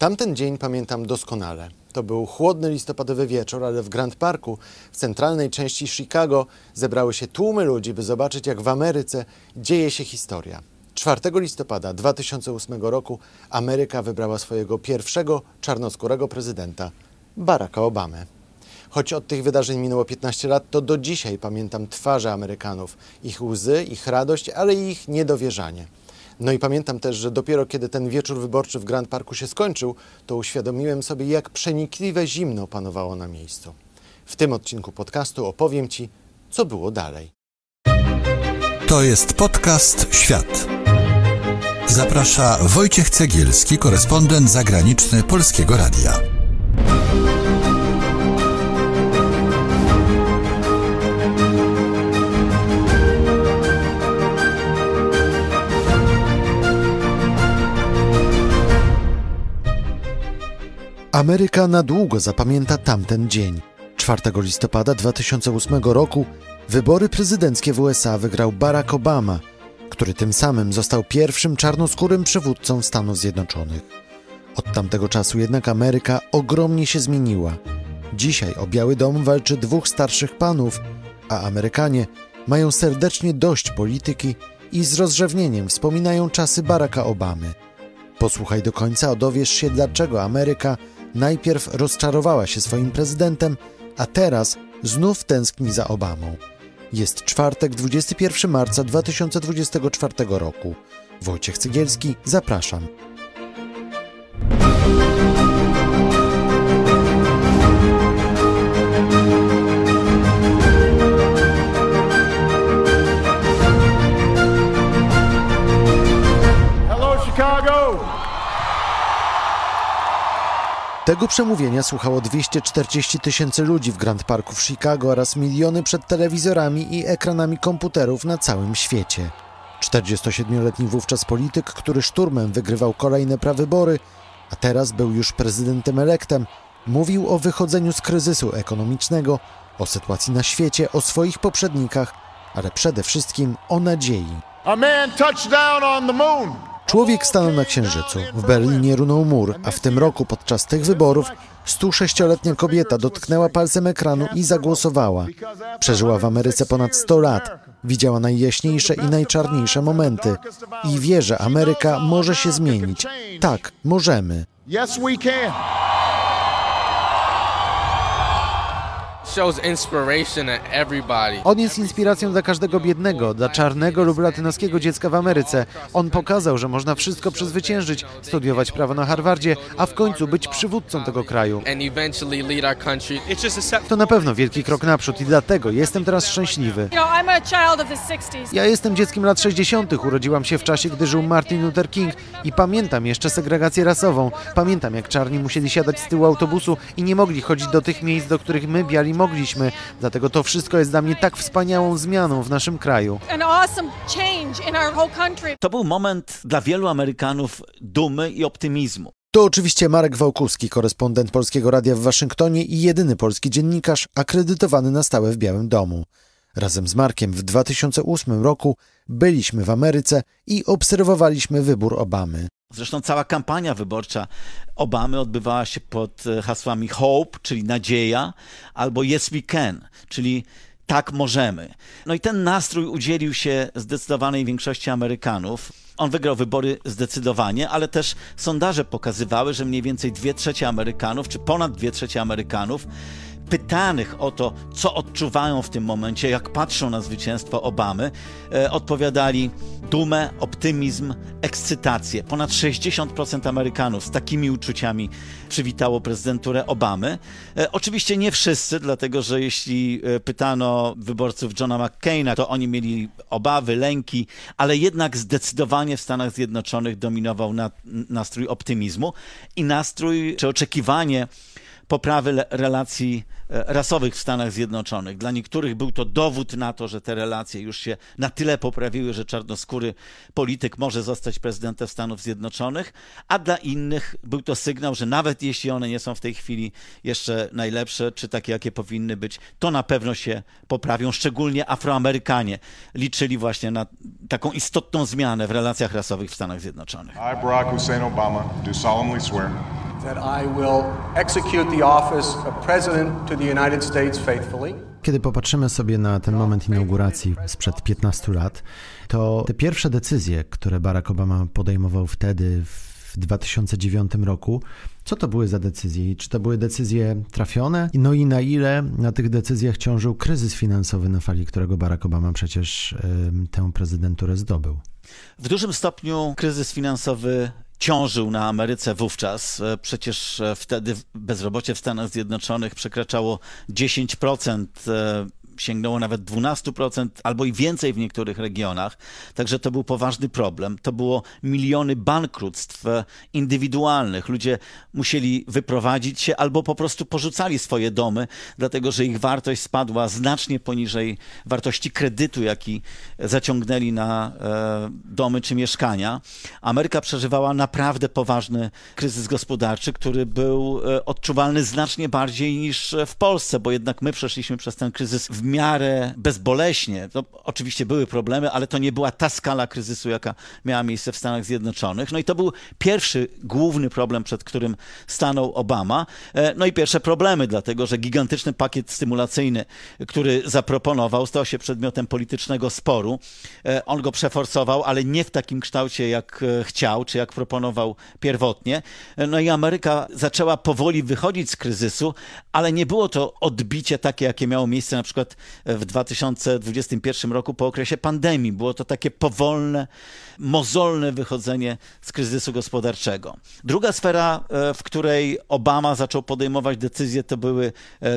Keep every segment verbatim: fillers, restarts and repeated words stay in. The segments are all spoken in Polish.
Tamten dzień pamiętam doskonale. To był chłodny listopadowy wieczór, ale w Grand Parku, w centralnej części Chicago, zebrały się tłumy ludzi, by zobaczyć, jak w Ameryce dzieje się historia. czwartego listopada dwa tysiące ósmego roku Ameryka wybrała swojego pierwszego czarnoskórego prezydenta, Baracka Obamę. Choć od tych wydarzeń minęło piętnaście lat, to do dzisiaj pamiętam twarze Amerykanów, ich łzy, ich radość, ale i ich niedowierzanie. No i pamiętam też, że dopiero kiedy ten wieczór wyborczy w Grand Parku się skończył, to uświadomiłem sobie, jak przenikliwe zimno panowało na miejscu. W tym odcinku podcastu opowiem Ci, co było dalej. To jest podcast Świat. Zaprasza Wojciech Cegielski, korespondent zagraniczny Polskiego Radia. Ameryka na długo zapamięta tamten dzień. czwartego listopada dwa tysiące ósmego roku wybory prezydenckie w U S A wygrał Barack Obama, który tym samym został pierwszym czarnoskórym przywódcą Stanów Zjednoczonych. Od tamtego czasu jednak Ameryka ogromnie się zmieniła. Dzisiaj o Biały Dom walczy dwóch starszych panów, a Amerykanie mają serdecznie dość polityki i z rozrzewnieniem wspominają czasy Baracka Obamy. Posłuchaj do końca, a dowiesz się, dlaczego Ameryka najpierw rozczarowała się swoim prezydentem, a teraz znów tęskni za Obamą. Jest czwartek, dwudziestego pierwszego marca dwa tysiące dwudziestego czwartego roku. Wojciech Cegielski, zapraszam. Hello, Chicago! Tego przemówienia słuchało dwieście czterdzieści tysięcy ludzi w Grand Parku w Chicago oraz miliony przed telewizorami i ekranami komputerów na całym świecie. czterdziestosiedmioletni wówczas polityk, który szturmem wygrywał kolejne prawybory, a teraz był już prezydentem elektem, mówił o wychodzeniu z kryzysu ekonomicznego, o sytuacji na świecie, o swoich poprzednikach, ale przede wszystkim o nadziei. A man touched down on the moon. Człowiek stanął na Księżycu, w Berlinie runął mur, a w tym roku podczas tych wyborów sto sześcioletnia kobieta dotknęła palcem ekranu i zagłosowała. Przeżyła w Ameryce ponad sto lat, widziała najjaśniejsze i najczarniejsze momenty i wie, że Ameryka może się zmienić. Tak, możemy. Yes, we can. Shows inspiration to everybody. On jest inspiracją dla każdego biednego, dla czarnego lub latynoskiego dziecka w Ameryce. On pokazał, że można wszystko przezwyciężyć, studiować prawo na Harvardzie, a w końcu być przywódcą tego kraju. And eventually lead our country. It's just a step. To na pewno wielki krok naprzód i dlatego jestem teraz szczęśliwy. Ja jestem dzieckiem lat sześćdziesiątych. Urodziłam się w czasie, gdy żył Martin Luther King i pamiętam jeszcze segregację rasową. Pamiętam, jak czarni musieli siadać z tyłu autobusu i nie mogli chodzić do tych miejsc, do których my, biali, mogliśmy. Dlatego to wszystko jest dla mnie tak wspaniałą zmianą w naszym kraju. To był moment dla wielu Amerykanów dumy i optymizmu. To oczywiście Marek Wałkuski, korespondent Polskiego Radia w Waszyngtonie i jedyny polski dziennikarz akredytowany na stałe w Białym Domu. Razem z Markiem w dwa tysiące ósmym roku byliśmy w Ameryce i obserwowaliśmy wybór Obamy. Zresztą cała kampania wyborcza Obamy odbywała się pod hasłami Hope, czyli nadzieja, albo Yes we can, czyli tak możemy. No i ten nastrój udzielił się zdecydowanej większości Amerykanów. On wygrał wybory zdecydowanie, ale też sondaże pokazywały, że mniej więcej dwie trzecie Amerykanów, czy ponad dwie trzecie Amerykanów, pytanych o to, co odczuwają w tym momencie, jak patrzą na zwycięstwo Obamy, e, odpowiadali dumę, optymizm, ekscytację. Ponad sześćdziesiąt procent Amerykanów z takimi uczuciami przywitało prezydenturę Obamy. E, oczywiście nie wszyscy, dlatego że jeśli pytano wyborców Johna McCaina, to oni mieli obawy, lęki, ale jednak zdecydowanie w Stanach Zjednoczonych dominował na, nastrój optymizmu i nastrój, czy oczekiwanie poprawy relacji rasowych w Stanach Zjednoczonych. Dla niektórych był to dowód na to, że te relacje już się na tyle poprawiły, że czarnoskóry polityk może zostać prezydentem Stanów Zjednoczonych, a dla innych był to sygnał, że nawet jeśli one nie są w tej chwili jeszcze najlepsze, czy takie, jakie powinny być, to na pewno się poprawią. Szczególnie Afroamerykanie liczyli właśnie na taką istotną zmianę w relacjach rasowych w Stanach Zjednoczonych. I, Barack Hussein Obama, do solemnly swear that I will execute the office of President to the United States faithfully. Kiedy popatrzymy sobie na ten moment inauguracji sprzed piętnastu lat, to te pierwsze decyzje, które Barack Obama podejmował wtedy w dwa tysiące dziewiątym roku, co to były za decyzje i czy to były decyzje trafione? No i na ile na tych decyzjach ciążył kryzys finansowy, na fali którego Barack Obama przecież y, tę prezydenturę zdobył? W dużym stopniu kryzys finansowy ciążył na Ameryce wówczas. Przecież wtedy bezrobocie w Stanach Zjednoczonych przekraczało dziesięć procent, sięgnęło nawet dwanaście procent albo i więcej w niektórych regionach. Także to był poważny problem. To było miliony bankructw indywidualnych. Ludzie musieli wyprowadzić się albo po prostu porzucali swoje domy, dlatego że ich wartość spadła znacznie poniżej wartości kredytu, jaki zaciągnęli na e, domy czy mieszkania. Ameryka przeżywała naprawdę poważny kryzys gospodarczy, który był e, odczuwalny znacznie bardziej niż w Polsce, bo jednak my przeszliśmy przez ten kryzys w miarę bezboleśnie. No, oczywiście były problemy, ale to nie była ta skala kryzysu, jaka miała miejsce w Stanach Zjednoczonych. No i to był pierwszy główny problem, przed którym stanął Obama. No i pierwsze problemy, dlatego że gigantyczny pakiet stymulacyjny, który zaproponował, stał się przedmiotem politycznego sporu. On go przeforsował, ale nie w takim kształcie, jak chciał, czy jak proponował pierwotnie. No i Ameryka zaczęła powoli wychodzić z kryzysu, ale nie było to odbicie takie, jakie miało miejsce na przykład w dwa tysiące dwudziestym pierwszym roku po okresie pandemii. Było to takie powolne, mozolne wychodzenie z kryzysu gospodarczego. Druga sfera, w której Obama zaczął podejmować decyzje, to były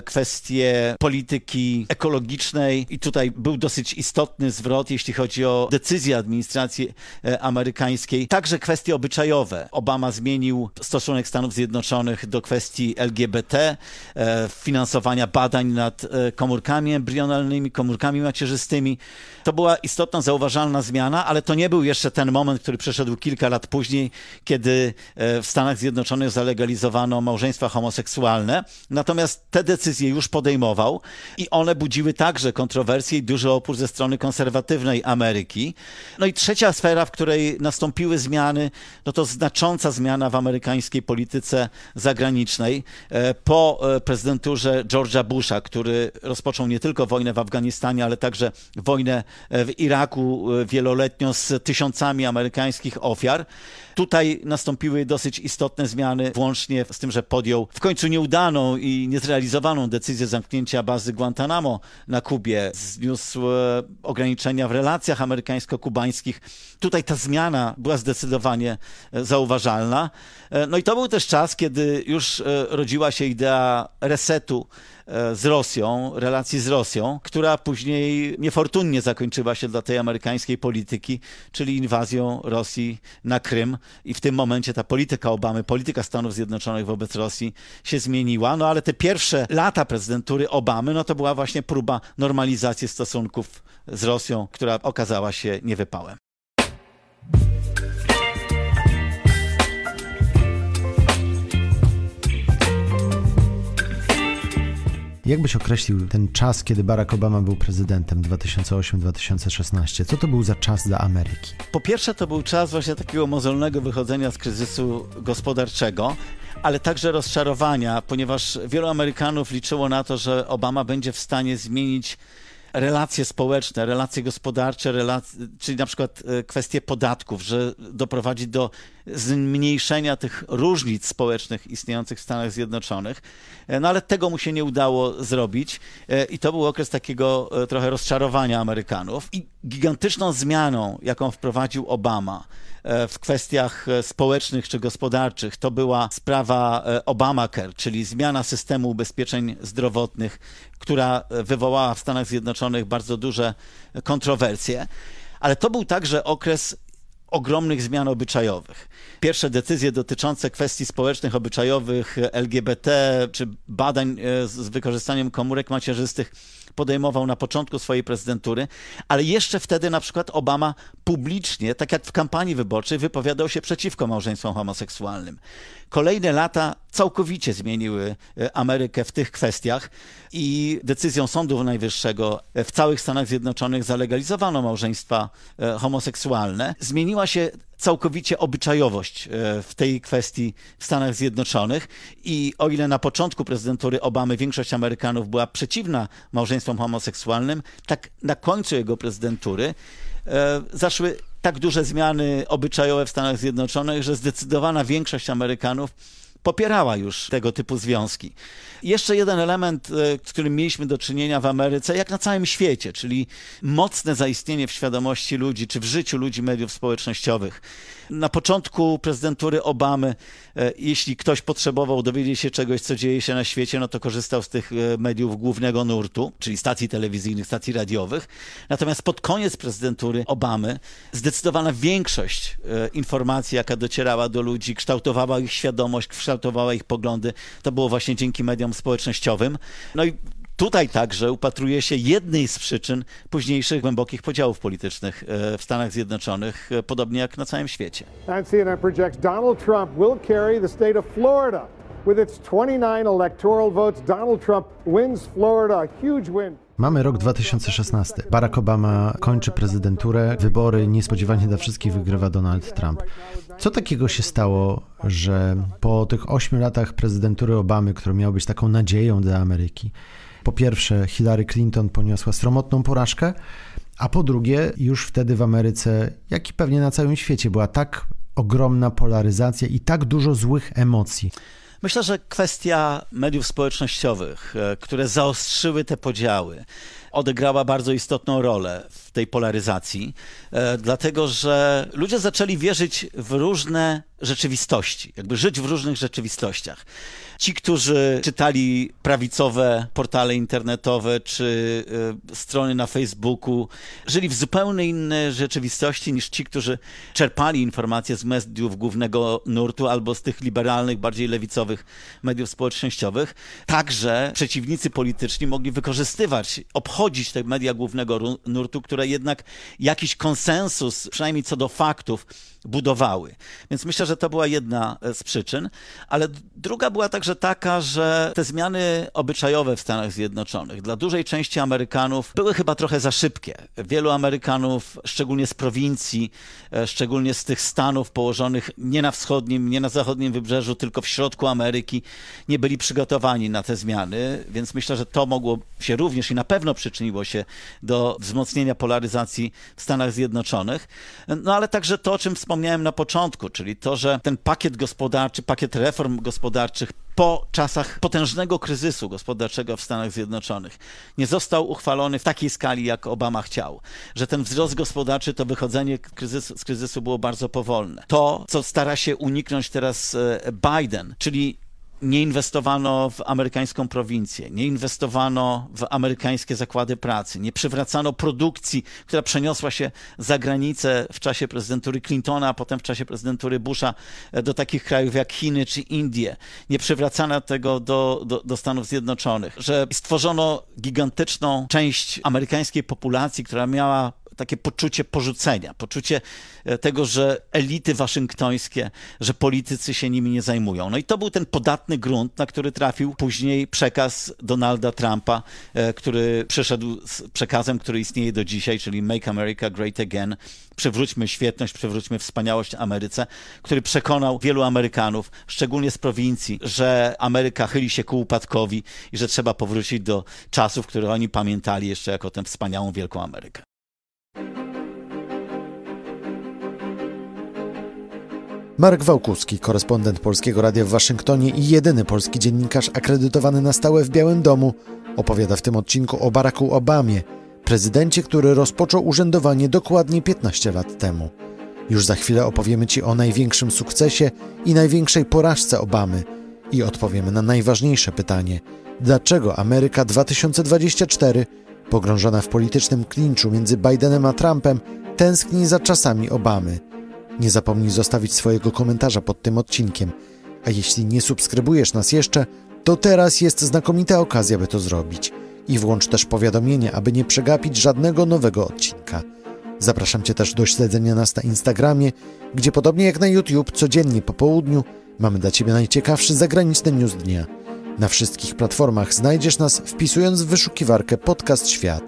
kwestie polityki ekologicznej i tutaj był dosyć istotny zwrot, jeśli chodzi o decyzje administracji amerykańskiej. Także kwestie obyczajowe. Obama zmienił stosunek Stanów Zjednoczonych do kwestii L G B T, finansowania badań nad komórkami embrionalnymi, komórkami macierzystymi. To była istotna, zauważalna zmiana, ale to nie był jeszcze ten moment, który przeszedł kilka lat później, kiedy w Stanach Zjednoczonych zalegalizowano małżeństwa homoseksualne. Natomiast te decyzje już podejmował i one budziły także kontrowersje i duży opór ze strony konserwatywnej Ameryki. No i trzecia sfera, w której nastąpiły zmiany, no to znacząca zmiana w amerykańskiej polityce zagranicznej. Po prezydenturze George'a Busha, który rozpoczął nie tylko wojnę w Afganistanie, ale także wojnę w Iraku wieloletnią z tysiącami amerykańskich ofiar. Tutaj nastąpiły dosyć istotne zmiany, włącznie z tym, że podjął w końcu nieudaną i niezrealizowaną decyzję zamknięcia bazy Guantanamo na Kubie. Zniósł ograniczenia w relacjach amerykańsko-kubańskich. Tutaj ta zmiana była zdecydowanie zauważalna. No i to był też czas, kiedy już rodziła się idea resetu z Rosją, relacji z Rosją, która później niefortunnie zakończyła się dla tej amerykańskiej polityki, czyli inwazją Rosji na Krym. I w tym momencie ta polityka Obamy, polityka Stanów Zjednoczonych wobec Rosji się zmieniła. No ale te pierwsze lata prezydentury Obamy, no to była właśnie próba normalizacji stosunków z Rosją, która okazała się niewypałem. Jak byś określił ten czas, kiedy Barack Obama był prezydentem dwa tysiące ósmy do dwa tysiące szesnastego? Co to był za czas dla Ameryki? Po pierwsze, to był czas właśnie takiego mozolnego wychodzenia z kryzysu gospodarczego, ale także rozczarowania, ponieważ wielu Amerykanów liczyło na to, że Obama będzie w stanie zmienić relacje społeczne, relacje gospodarcze, relacje, czyli na przykład kwestie podatków, że doprowadzi do zmniejszenia tych różnic społecznych istniejących w Stanach Zjednoczonych. No ale tego mu się nie udało zrobić i to był okres takiego trochę rozczarowania Amerykanów. I gigantyczną zmianą, jaką wprowadził Obama w kwestiach społecznych czy gospodarczych, to była sprawa Obamacare, czyli zmiana systemu ubezpieczeń zdrowotnych, która wywołała w Stanach Zjednoczonych bardzo duże kontrowersje. Ale to był także okres ogromnych zmian obyczajowych. Pierwsze decyzje dotyczące kwestii społecznych, obyczajowych, L G B T czy badań z wykorzystaniem komórek macierzystych podejmował na początku swojej prezydentury, ale jeszcze wtedy na przykład Obama publicznie, tak jak w kampanii wyborczej, wypowiadał się przeciwko małżeństwom homoseksualnym. Kolejne lata całkowicie zmieniły Amerykę w tych kwestiach i decyzją Sądu Najwyższego w całych Stanach Zjednoczonych zalegalizowano małżeństwa homoseksualne. Zmieniła się całkowicie obyczajowość w tej kwestii w Stanach Zjednoczonych i o ile na początku prezydentury Obamy większość Amerykanów była przeciwna małżeństwom homoseksualnym, tak na końcu jego prezydentury e, zaszły tak duże zmiany obyczajowe w Stanach Zjednoczonych, że zdecydowana większość Amerykanów popierała już tego typu związki. Jeszcze jeden element, z którym mieliśmy do czynienia w Ameryce, jak na całym świecie, czyli mocne zaistnienie w świadomości ludzi, czy w życiu ludzi mediów społecznościowych. Na początku prezydentury Obamy, jeśli ktoś potrzebował dowiedzieć się czegoś, co dzieje się na świecie, no to korzystał z tych mediów głównego nurtu, czyli stacji telewizyjnych, stacji radiowych. Natomiast pod koniec prezydentury Obamy zdecydowana większość informacji, jaka docierała do ludzi, kształtowała ich świadomość, kształtowała ich poglądy, to było właśnie dzięki mediom społecznościowym. No i tutaj także upatruje się jednej z przyczyn późniejszych głębokich podziałów politycznych w Stanach Zjednoczonych, podobnie jak na całym świecie. And C N N projects Donald Trump will carry the state of Florida. With its twenty-nine electoral votes, Donald Trump wins Florida, a huge win. Mamy rok dwa tysiące szesnasty. Barack Obama kończy prezydenturę, wybory niespodziewanie dla wszystkich wygrywa Donald Trump. Co takiego się stało, że po tych ośmiu latach prezydentury Obamy, która miała być taką nadzieją dla Ameryki, po pierwsze Hillary Clinton poniosła sromotną porażkę, a po drugie już wtedy w Ameryce, jak i pewnie na całym świecie, była tak ogromna polaryzacja i tak dużo złych emocji? Myślę, że kwestia mediów społecznościowych, które zaostrzyły te podziały, odegrała bardzo istotną rolę w tej polaryzacji, dlatego że ludzie zaczęli wierzyć w różne rzeczywistości, jakby żyć w różnych rzeczywistościach. Ci, którzy czytali prawicowe portale internetowe czy y, strony na Facebooku, żyli w zupełnie innej rzeczywistości niż ci, którzy czerpali informacje z mediów głównego nurtu albo z tych liberalnych, bardziej lewicowych mediów społecznościowych. Także przeciwnicy polityczni mogli wykorzystywać, obchodzić te media głównego nurtu, które jednak jakiś konsensus, przynajmniej co do faktów, budowały. Więc myślę, że to była jedna z przyczyn, ale druga była także taka, że te zmiany obyczajowe w Stanach Zjednoczonych dla dużej części Amerykanów były chyba trochę za szybkie. Wielu Amerykanów, szczególnie z prowincji, szczególnie z tych stanów położonych nie na wschodnim, nie na zachodnim wybrzeżu, tylko w środku Ameryki, nie byli przygotowani na te zmiany, więc myślę, że to mogło się również i na pewno przyczyniło się do wzmocnienia polaryzacji w Stanach Zjednoczonych. No ale także to, o czym wspomniałem na początku, czyli to, że ten pakiet gospodarczy, pakiet reform gospodarczych po czasach potężnego kryzysu gospodarczego w Stanach Zjednoczonych nie został uchwalony w takiej skali, jak Obama chciał. Że ten wzrost gospodarczy, to wychodzenie kryzysu, z kryzysu było bardzo powolne. To, co stara się uniknąć teraz Biden, czyli nie inwestowano w amerykańską prowincję, nie inwestowano w amerykańskie zakłady pracy, nie przywracano produkcji, która przeniosła się za granicę w czasie prezydentury Clintona, a potem w czasie prezydentury Busha do takich krajów jak Chiny czy Indie. Nie przywracano tego do, do, do Stanów Zjednoczonych, że stworzono gigantyczną część amerykańskiej populacji, która miała takie poczucie porzucenia, poczucie tego, że elity waszyngtońskie, że politycy się nimi nie zajmują. No i to był ten podatny grunt, na który trafił później przekaz Donalda Trumpa, który przyszedł z przekazem, który istnieje do dzisiaj, czyli Make America Great Again, przywróćmy świetność, przywróćmy wspaniałość Ameryce, który przekonał wielu Amerykanów, szczególnie z prowincji, że Ameryka chyli się ku upadkowi i że trzeba powrócić do czasów, które oni pamiętali jeszcze jako tę wspaniałą, wielką Amerykę. Marek Wałkuski, korespondent Polskiego Radia w Waszyngtonie i jedyny polski dziennikarz akredytowany na stałe w Białym Domu, opowiada w tym odcinku o Baracku Obamie, prezydencie, który rozpoczął urzędowanie dokładnie piętnaście lat temu. Już za chwilę opowiemy Ci o największym sukcesie i największej porażce Obamy i odpowiemy na najważniejsze pytanie: dlaczego Ameryka dwa tysiące dwudziesty czwarty, pogrążona w politycznym klinczu między Bidenem a Trumpem, tęskni za czasami Obamy? Nie zapomnij zostawić swojego komentarza pod tym odcinkiem, a jeśli nie subskrybujesz nas jeszcze, to teraz jest znakomita okazja, by to zrobić. I włącz też powiadomienie, aby nie przegapić żadnego nowego odcinka. Zapraszam Cię też do śledzenia nas na Instagramie, gdzie podobnie jak na YouTube codziennie po południu mamy dla Ciebie najciekawszy zagraniczny news dnia. Na wszystkich platformach znajdziesz nas, wpisując w wyszukiwarkę Podcast Świat.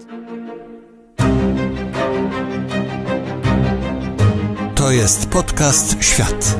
To jest Podcast Świat.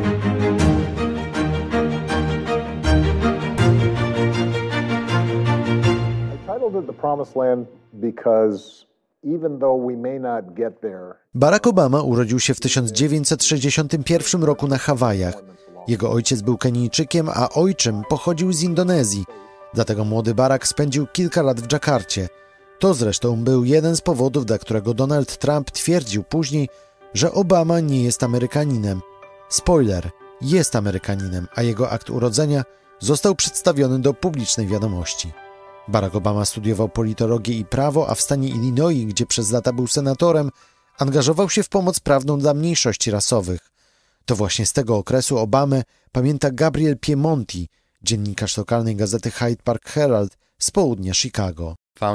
The Promised Land because even though we may not get there. Barack Obama urodził się w tysiąc dziewięćset sześćdziesiątym pierwszym roku na Hawajach. Jego ojciec był Kenijczykiem, a ojczym pochodził z Indonezji. Dlatego młody Barack spędził kilka lat w Dżakarcie. To zresztą był jeden z powodów, dla którego Donald Trump twierdził później, że Obama nie jest Amerykaninem. Spoiler, jest Amerykaninem, a jego akt urodzenia został przedstawiony do publicznej wiadomości. Barack Obama studiował politologię i prawo, a w stanie Illinois, gdzie przez lata był senatorem, angażował się w pomoc prawną dla mniejszości rasowych. To właśnie z tego okresu Obamę pamięta Gabriel Piemonti, dziennikarz lokalnej gazety Hyde Park Herald z południa Chicago.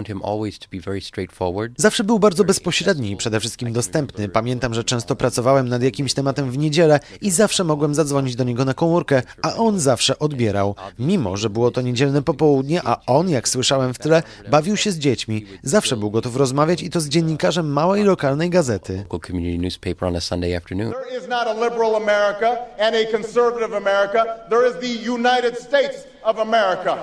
Zawsze był bardzo bezpośredni i przede wszystkim dostępny. Pamiętam, że często pracowałem nad jakimś tematem w niedzielę i zawsze mogłem zadzwonić do niego na komórkę, a on zawsze odbierał. Mimo że było to niedzielne popołudnie, a on, jak słyszałem w tle, bawił się z dziećmi. Zawsze był gotów rozmawiać i to z dziennikarzem małej lokalnej gazety. There is not a liberal America and a conservative America. There is the United States of America.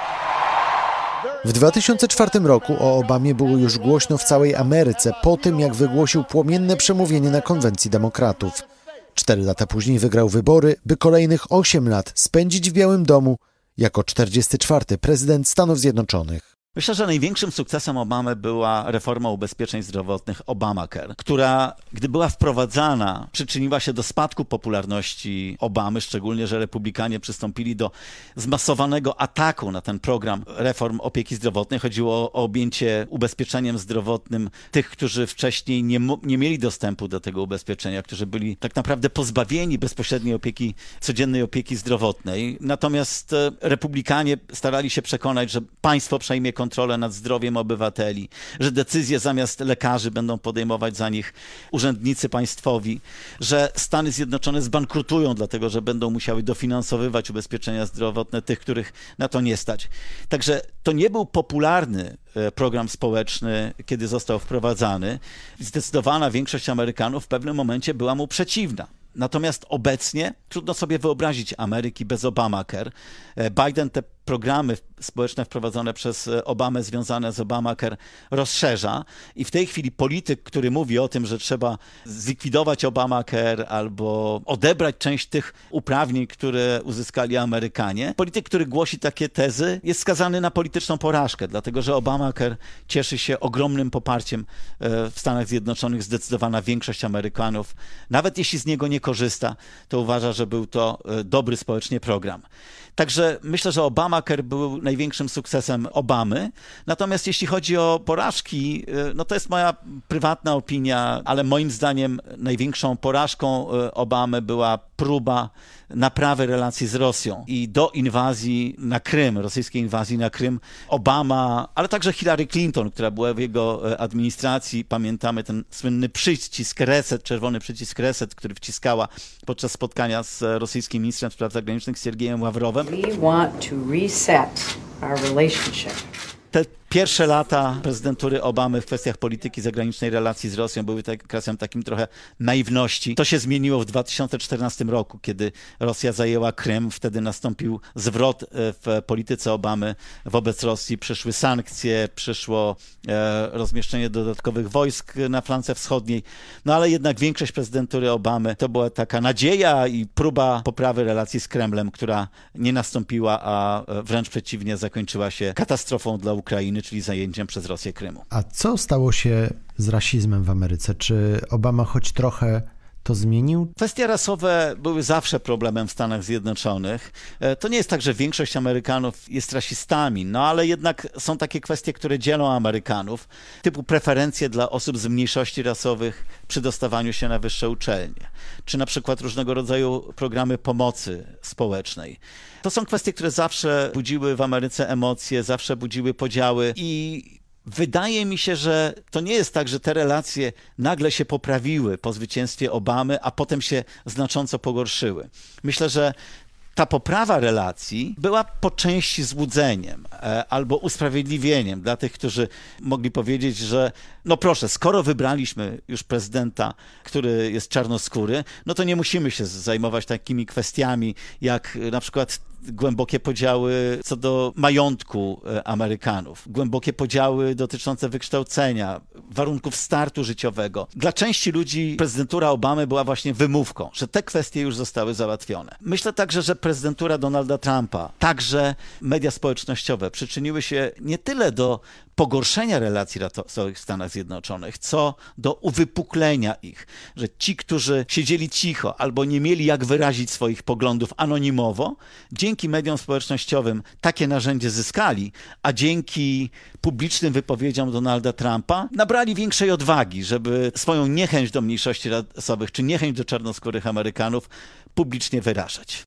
W dwa tysiące czwartym roku o Obamie było już głośno w całej Ameryce po tym, jak wygłosił płomienne przemówienie na konwencji demokratów. Cztery lata później wygrał wybory, by kolejnych osiem lat spędzić w Białym Domu jako czterdziesty czwarty prezydent Stanów Zjednoczonych. Myślę, że największym sukcesem Obamy była reforma ubezpieczeń zdrowotnych Obamacare, która, gdy była wprowadzana, przyczyniła się do spadku popularności Obamy, szczególnie, że republikanie przystąpili do zmasowanego ataku na ten program reform opieki zdrowotnej. Chodziło o objęcie ubezpieczeniem zdrowotnym tych, którzy wcześniej nie, nie mieli dostępu do tego ubezpieczenia, którzy byli tak naprawdę pozbawieni bezpośredniej opieki, codziennej opieki zdrowotnej. Natomiast republikanie starali się przekonać, że państwo przejmie kontrolę kontrolę nad zdrowiem obywateli, że decyzje zamiast lekarzy będą podejmować za nich urzędnicy państwowi, że Stany Zjednoczone zbankrutują, dlatego że będą musiały dofinansowywać ubezpieczenia zdrowotne tych, których na to nie stać. Także to nie był popularny program społeczny, kiedy został wprowadzany. Zdecydowana większość Amerykanów w pewnym momencie była mu przeciwna. Natomiast obecnie trudno sobie wyobrazić Ameryki bez Obamacare. Biden te programy społeczne wprowadzone przez Obamę związane z Obamacare rozszerza i w tej chwili polityk, który mówi o tym, że trzeba zlikwidować Obamacare albo odebrać część tych uprawnień, które uzyskali Amerykanie, polityk, który głosi takie tezy, jest skazany na polityczną porażkę, dlatego że Obamacare cieszy się ogromnym poparciem w Stanach Zjednoczonych. Zdecydowana większość Amerykanów, nawet jeśli z niego nie korzysta, to uważa, że był to dobry społecznie program. Także myślę, że Obamacare był największym sukcesem Obamy. Natomiast jeśli chodzi o porażki, no to jest moja prywatna opinia, ale moim zdaniem największą porażką Obamy była próba naprawy relacji z Rosją i do inwazji na Krym, rosyjskiej inwazji na Krym, Obama, ale także Hillary Clinton, która była w jego administracji, pamiętamy ten słynny przycisk reset, czerwony przycisk reset, który wciskała podczas spotkania z rosyjskim ministrem spraw zagranicznych Siergiejem Ławrowem. We want to reset our relationship. Te pierwsze lata prezydentury Obamy w kwestiach polityki zagranicznej, relacji z Rosją były tak, okresem takim trochę naiwności. To się zmieniło w dwa tysiące czternastym roku, kiedy Rosja zajęła Krym. Wtedy nastąpił zwrot w polityce Obamy wobec Rosji. Przyszły sankcje, przyszło e, rozmieszczenie dodatkowych wojsk na flance wschodniej. No ale jednak większość prezydentury Obamy to była taka nadzieja i próba poprawy relacji z Kremlem, która nie nastąpiła, a wręcz przeciwnie, zakończyła się katastrofą dla Ukrainy, czyli zajęciem przez Rosję Krymu. A co stało się z rasizmem w Ameryce? Czy Obama choć trochę to zmienił? Kwestie rasowe były zawsze problemem w Stanach Zjednoczonych. To nie jest tak, że większość Amerykanów jest rasistami, no ale jednak są takie kwestie, które dzielą Amerykanów, typu preferencje dla osób z mniejszości rasowych przy dostawaniu się na wyższe uczelnie, czy na przykład różnego rodzaju programy pomocy społecznej. To są kwestie, które zawsze budziły w Ameryce emocje, zawsze budziły podziały i Wydaje mi się, że to nie jest tak, że te relacje nagle się poprawiły po zwycięstwie Obamy, a potem się znacząco pogorszyły. Myślę, że ta poprawa relacji była po części złudzeniem e, albo usprawiedliwieniem dla tych, którzy mogli powiedzieć, że no proszę, skoro wybraliśmy już prezydenta, który jest czarnoskóry, no to nie musimy się zajmować takimi kwestiami jak na przykład głębokie podziały co do majątku Amerykanów, głębokie podziały dotyczące wykształcenia, warunków startu życiowego. Dla części ludzi prezydentura Obamy była właśnie wymówką, że te kwestie już zostały załatwione. Myślę także, że prezydentura Donalda Trumpa, także media społecznościowe przyczyniły się nie tyle do pogorszenia relacji rasowych w Stanach Zjednoczonych, co do uwypuklenia ich, że ci, którzy siedzieli cicho albo nie mieli jak wyrazić swoich poglądów anonimowo, dzięki mediom społecznościowym takie narzędzie zyskali, a dzięki publicznym wypowiedziom Donalda Trumpa nabrali większej odwagi, żeby swoją niechęć do mniejszości rasowych czy niechęć do czarnoskórych Amerykanów publicznie wyrażać.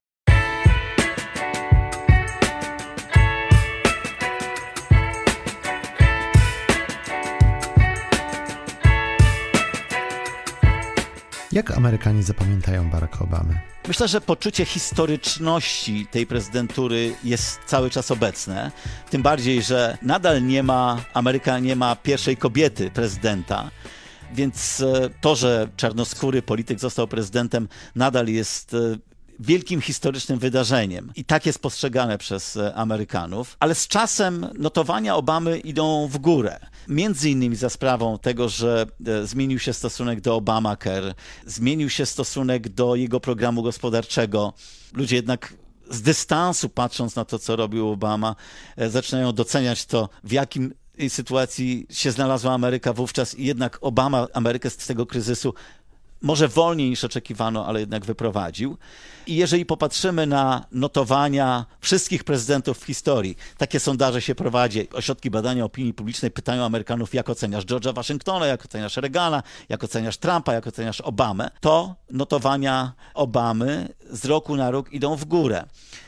Jak Amerykanie zapamiętają Baracka Obamy? Myślę, że poczucie historyczności tej prezydentury jest cały czas obecne. Tym bardziej, że nadal nie ma, Ameryka nie ma pierwszej kobiety prezydenta. Więc to, że czarnoskóry polityk został prezydentem, nadal jest wielkim historycznym wydarzeniem. I tak jest postrzegane przez Amerykanów. Ale z czasem notowania Obamy idą w górę. Między innymi za sprawą tego, że zmienił się stosunek do Obamacare, zmienił się stosunek do jego programu gospodarczego. Ludzie jednak z dystansu, patrząc na to, co robił Obama, zaczynają doceniać to, w jakim sytuacji się znalazła Ameryka wówczas i jednak Obama Amerykę z tego kryzysu może wolniej niż oczekiwano, ale jednak wyprowadził. I jeżeli popatrzymy na notowania wszystkich prezydentów w historii, takie sondaże się prowadzi, ośrodki badania opinii publicznej pytają Amerykanów, jak oceniasz George'a Waszyngtona, jak oceniasz Reagana, jak oceniasz Trumpa, jak oceniasz Obamę, to notowania Obamy z roku na rok idą w górę.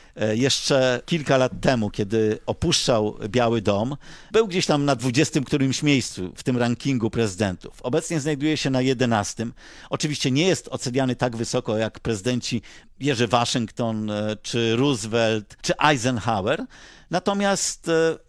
Jeszcze kilka lat temu, kiedy opuszczał Biały Dom, był gdzieś tam na dwudziestym którymś miejscu w tym rankingu prezydentów. Obecnie znajduje się na jedenastym. Oczywiście nie jest oceniany tak wysoko jak prezydenci Jerzy Waszyngton, czy Roosevelt, czy Eisenhower. Natomiast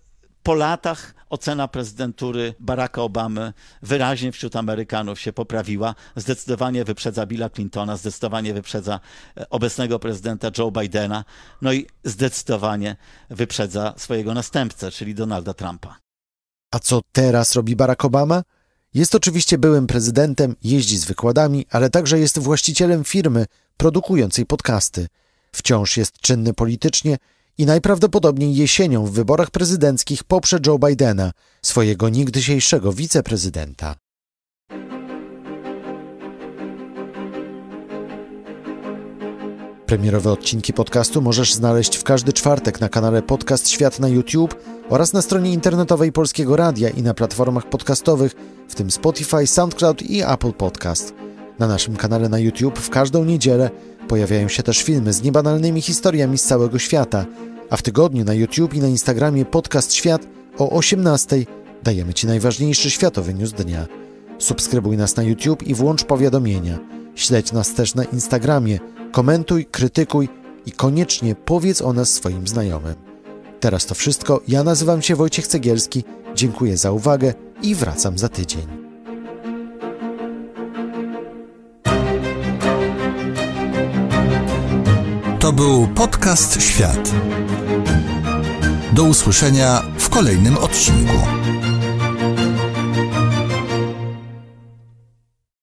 po latach ocena prezydentury Baracka Obamy wyraźnie wśród Amerykanów się poprawiła. Zdecydowanie wyprzedza Billa Clintona, zdecydowanie wyprzedza obecnego prezydenta Joe Bidena, no i zdecydowanie wyprzedza swojego następcę, czyli Donalda Trumpa. A co teraz robi Barack Obama? Jest oczywiście byłym prezydentem, jeździ z wykładami, ale także jest właścicielem firmy produkującej podcasty. Wciąż jest czynny politycznie i najprawdopodobniej jesienią w wyborach prezydenckich poprze Joe Bidena, swojego niegdysiejszego wiceprezydenta. Premierowe odcinki podcastu możesz znaleźć w każdy czwartek na kanale Podcast Świat na YouTube oraz na stronie internetowej Polskiego Radia i na platformach podcastowych, w tym Spotify, SoundCloud i Apple Podcast. Na naszym kanale na YouTube w każdą niedzielę pojawiają się też filmy z niebanalnymi historiami z całego świata, a w tygodniu na YouTube i na Instagramie Podcast Świat o osiemnastej dajemy Ci najważniejszy światowy news dnia. Subskrybuj nas na YouTube i włącz powiadomienia. Śledź nas też na Instagramie, komentuj, krytykuj i koniecznie powiedz o nas swoim znajomym. Teraz to wszystko. Ja nazywam się Wojciech Cegielski, dziękuję za uwagę i wracam za tydzień. To był Podcast Świat. Do usłyszenia w kolejnym odcinku.